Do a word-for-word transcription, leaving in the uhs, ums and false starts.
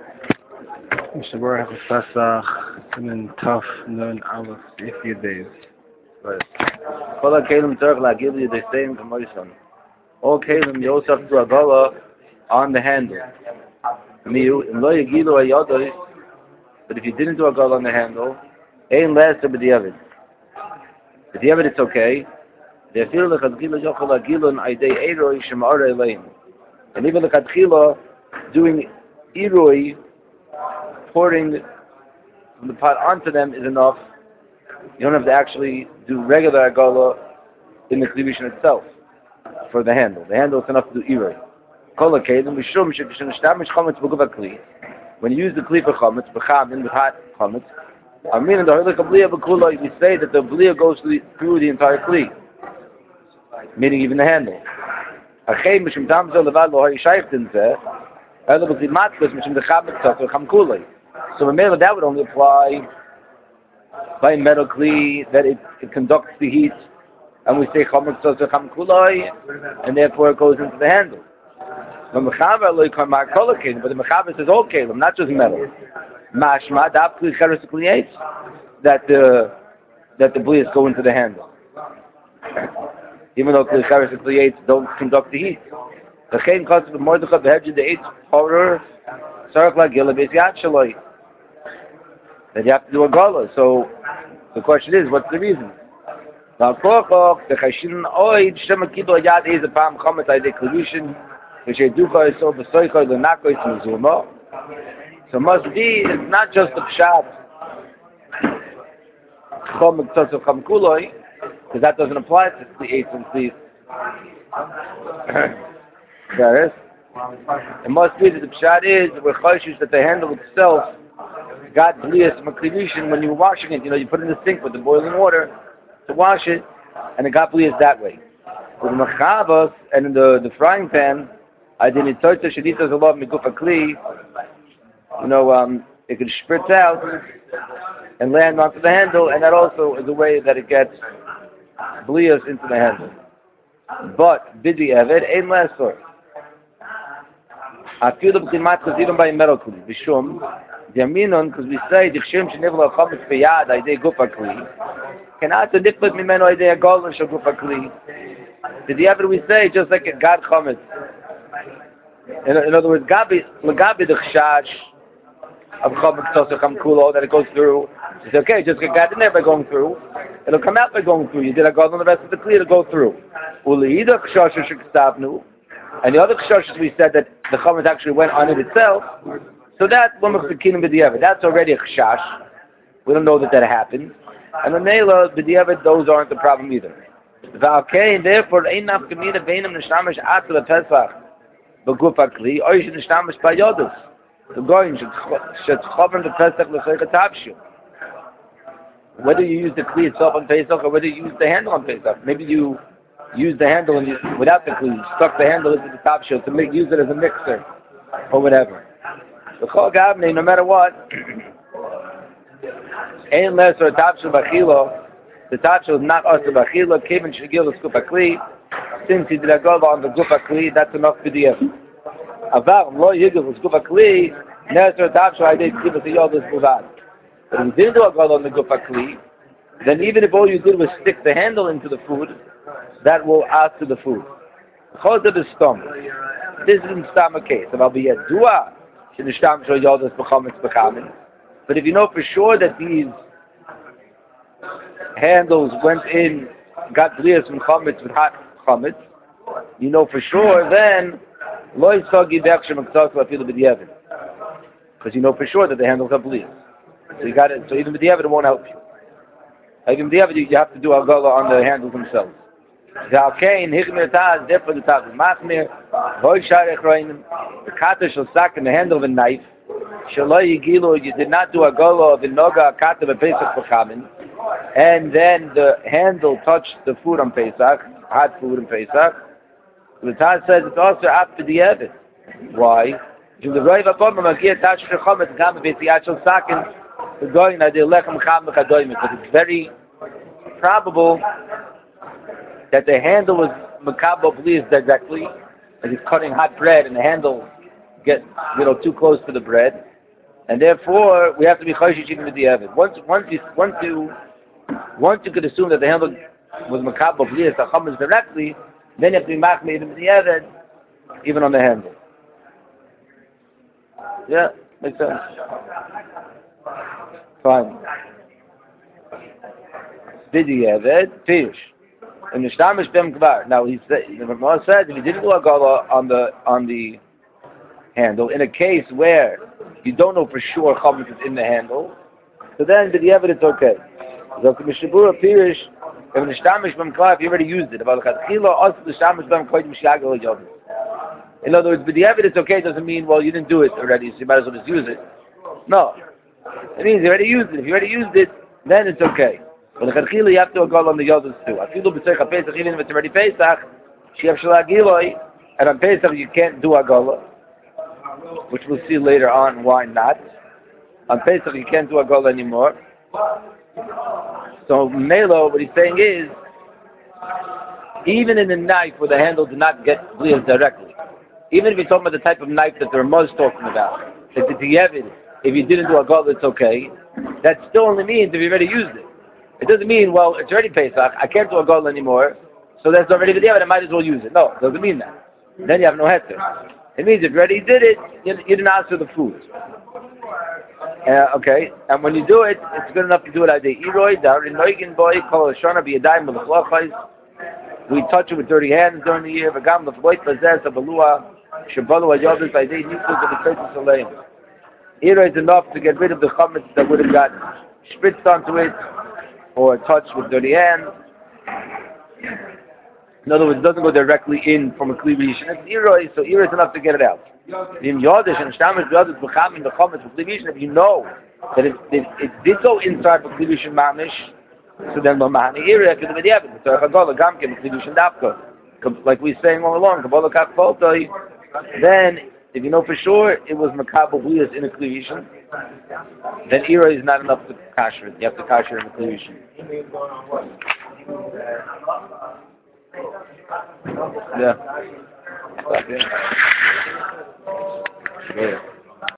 Mishabur have a Pesach, and then tough, and then Aleph, a few days. Right. Kol HaKelim Tzarech La'agil you the same K'moison. All Kelim you also have to do a gala on the handle. Miu, in Lo Yagilu HaYodos, but if you didn't do a gala on the handle, Ein Le'eser B'diavad. B'diavad it's okay. Ve'afilu L'chadchila Yochel La'agilun Aidei Eiroi Shema'ara Eleim. And even L'chadchila, doing Eroi, pouring from the pot onto them is enough. You don't have to actually do regular agala in the klibushin itself for the handle. The handle is enough to do iroi. When you use the kli for chametz, b'chamin with hot chametz, I mean in the halacha bliya b'kula, we say that the bliya goes through the, through the entire kli, meaning even the handle. So remember that would only apply by metal kli, that it, it conducts the heat, and we say chametz tzotzer cham kuloi, and therefore it goes into the handle. But the mechaber says all kelim, not just metal. Mashma daf kli cheres kliyates, that the that the blias go into the handle, even though kli cheres kliyates don't conduct the heat. The chein comes with mordechai behedge the eight horror tzarech la'agil b'yad shaloi. That you have to do a gala. So the question is, what's the reason? Now, the chashin oid shema kibul yad is a palm chametz aydei kedushin, which they do for so besoichoi lenakois mizuma. So must be it's not just the pshat chametz tzotzav cham kuloi, because that doesn't apply to the eight and the there is. It must be that the pshat is we're choshish that the handle itself got blias makridushin when you were washing it. You know, you put it in the sink with the boiling water to wash it, and it got blias that way. With the machavos and in the, the frying pan, I did it toita shaditas alav migufa kli. You know, um, it can spritz out and land onto the handle, and that also is a way that it gets blias into the handle. But bidi eved ein lesor. I feel the b'chimat because even by metal kli b'shum. Yaminon, because we say dichshem shenivla chametz b'yad aydei gufa kli, cannot niklat mimeno aydei agol shel gufa kli. Did the ever we say just like it got chametz? In, in other words, gabi legabi the chash of chametz tzosach ham kulo that it goes through. You say okay, just get got in there by going through. It'll come out by going through. You did a agol on the rest of the kli to go through. Uleida chash shekstavnu, and the other chashas we said that the chametz actually went on it itself. So that that's already a chashash. We don't know that that happened. And the Nela, b'diavad, those aren't the problem either. Okay, and therefore, ein nafkamina beinam nishtamish at the Pesach b'gufa kli, or you should nishtamish b'yodus. The going should chovern the Pesach l'soicha tabshu. Whether you use the kli itself on Pesach or whether you use the handle on Pesach. Maybe you use the handle and you, without the kli, you stuck the handle into the tabshu to make, use it as a mixer or whatever. The chol gavnei, no matter what, ein less or tapshul b'chilo. The tapshul is not us b'chilo. Kevin shegil the skupa kli. Since he did a gova on the gufa kli, that's enough for the end. Avar lo yigil the skupa kli. Nes or tapshul I did kibbutz yodus buvad. But if you didn't do a gova on the gufa kli, then even if all you did was stick the handle into the food, that will add to the food. Chol to the stomach. This is in stomach case. About be a dua. But if you know for sure that these handles went in, got blias from chametz with hot chametz, you know for sure then, because you know for sure that the handles are blias. So you got it. So even with the it won't help you. Even with the you have to do a gala on the handles themselves. Zalkein higmir taz therefore the taz machmir hoy sharech roinim the kata shall sack in the handle of a knife shaloi yigilu you did not do a golo of the noga kata b'pesach b'chamin and then the handle touched the food on Pesach, hot food on Pesach. The taz says it's also after the evet. Why? Because the roiv akom magia tash shechomet gam b'tiyat shall sakin the going na the lechem cham b'chadoyim because it's very probable that the handle was makabo blias directly, and he's cutting hot bread, and the handle gets you know too close to the bread, and therefore we have to be chayshish even with the evid. Once, once you, once you, once you could assume that the handle was makabel blias achamas directly, then you have to be machmir even with the evid, even on the handle. Yeah, makes sense. Fine. Did he have it? Fish. And the shtamish bem kvar. Now he said, the Gemara says, if he didn't do a gala on the on the handle, in a case where you don't know for sure chametz is in the handle, so then did he have it? It's okay. So mishabura pirish, if the shtamish bem kvar, if you already used it, about the chila, also the shtamish bem kvar mishagel yom. In other words, but the evidence okay doesn't mean, well, you didn't do it already, so you might as well just use it. No. It means you already used it. If you already used it, then it's okay. But the Chachila, you have to go on the Yodas too. I feel b'tzei Pesach, even if it's already Pesach, Shev Shalah Giloi, and on Pesach you can't do Agola, which we'll see later on why not. On Pesach you can't do Agola anymore. So Melo, what he's saying is, even in the knife where the handle did not get blias directly, even if you're talking about the type of knife that the Ramah is talking about, that the Yevid, if you didn't do a gol, it's okay. That still only means if you already used it. It doesn't mean, well, it's already Pesach, I can't do a gol anymore, so that's already the Yevid, I might as well use it. No, it doesn't mean that. Then you have no heter. It means if you already did it, you, you didn't answer the food. Uh, okay, and when you do it, it's good enough to do it as a Iroi, Darin Noigen boy, Kol Shana, be a dime with the we touch it with dirty hands during the year. V'gam l'floit bazeh sabalua shabalu ayodus aydei nucleus of the Tzeitzis Aleim. Here is enough to get rid of the chametz that would have gotten spritzed onto it or touched with dirty hands. In other words, it doesn't go directly in from a kli rishon. It's iroi, so iroi is enough to get it out. In yodesh and shtamish yodesh b'cham in the chametz with kli rishon, if you know that it, it, it did go inside the kli rishon mamish, so then Mahani area could be the evidence. So if I go the Gamkin, like we were saying all along, then if you know for sure it was Makabel Blias in a Klivishan, then Ira is not enough to kasher it. You have to kasher in a Klivishan. Yeah. Yeah.